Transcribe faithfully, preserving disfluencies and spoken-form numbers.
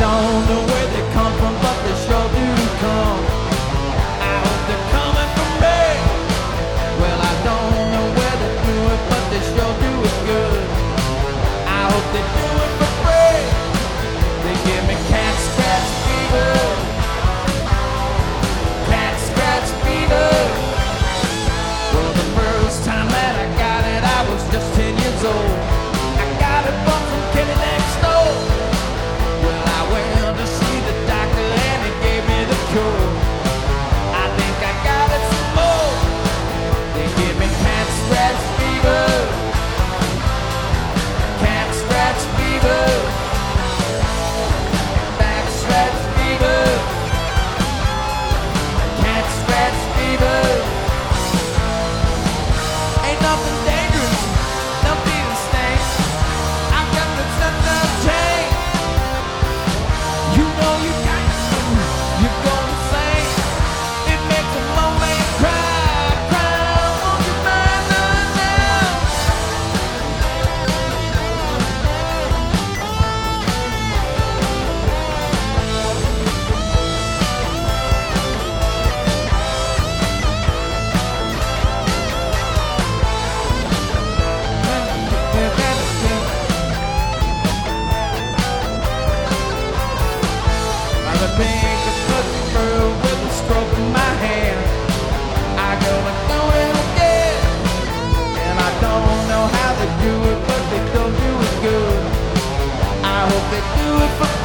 don't know where they come from, but they sure do come. I hope they're coming from me. Well, I don't know where they do it, but they sure do it good. I hope they do it for free. They give me cat scratch fever. Cat scratch fever. Well, the first time that I got it, I was just ten years old. I got it from some kitty next door. Well, I went to see the doctor and he gave me the cure. I think I got it some more. They give me cat scratch fever. Cat scratch fever. Back scratch fever. Cat scratch fever. Ain't nothing dangerous, no feeling stinks. I've got the thunder chain. You know you got to, you're gonna sing. It makes a low man cry, cry. Won't you mind now? I'm a pink cousin girl with a stroke in my hand. I go and do it again, and I don't know how they do it, but they don't do it good. I hope they do it for